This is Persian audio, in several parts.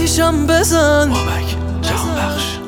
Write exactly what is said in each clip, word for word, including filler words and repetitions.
آتیشم بزن. بابک جهانبخش.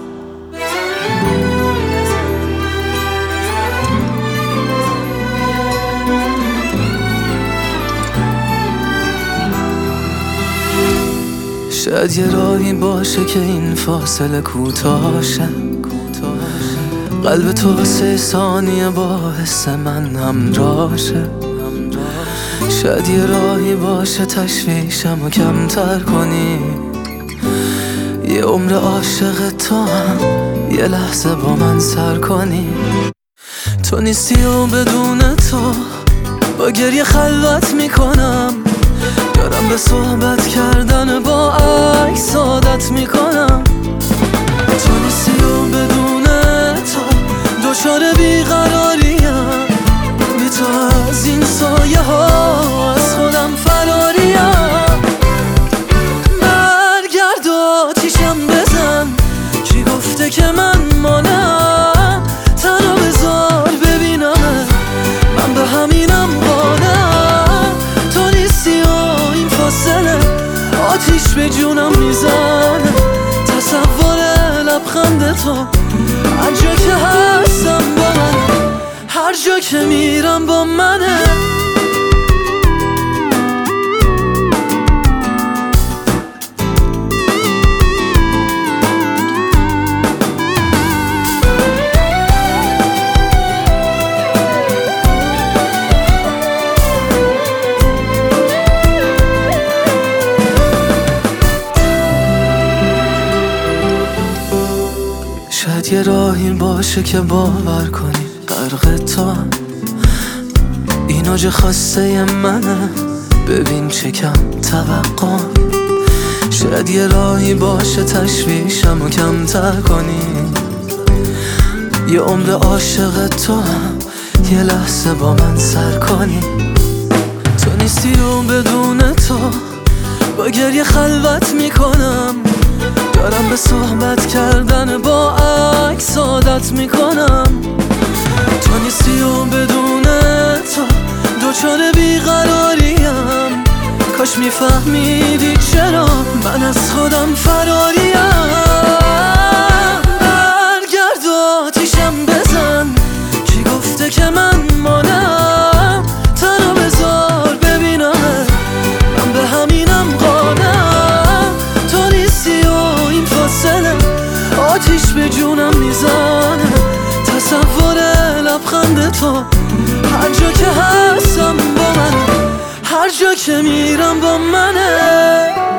شاید یه راهی باشه که این فاصله کوتاه شه، قلب تو واسه ثانیه با حس من همراه شه. شاید یه راهی باشه تشویشم و کمتر کنی، یه عمر عاشق تو هم یه لحظه با من سر کنی. تو نیستی و بدون تو با گریه خلوت میکنم، دارم به صحبت کردن با عکس عادت میکنم. تو نیستی و بدون تو دچار بیقراریم، بی تو از این سایه ها از خودم فراریم. برگرد آتیشم بزن، کی گفته که من مانم؟ تنها بذار ببینم من به همینم قانم. تو نیستی و این فاصله آتیش به جونم میزنه، تصور لبخند تو هر جا که هستم با منه، هر جا که میرم با منه. شاید یه راهی باشه که باور کنی غرق تو هم، این اوج خواسته منه، ببین چه کم توقع. شاید یه راهی باشه تشویشم و کمتر کنی، یه عمر عاشق تو هم یه لحظه با من سر کنی. تو نیستی و بدون تو با گریه خلوت میکنم، دارم به صحبت کردن با عکس عادت میکنم. تو نیستی و بدون تو دچار بیقراریم، کاش میفهمیدی چرا من از خودم فراریم. برگرد آتیشم بزن، کی گفته که من مانم؟ تنها بذار ببینم من به همینم قانم. تو نیستی و این فاصله آتیش به جونم میزنه، تصور لبخند تو هر جا که هستم با منه، هر جا که میرم با منه.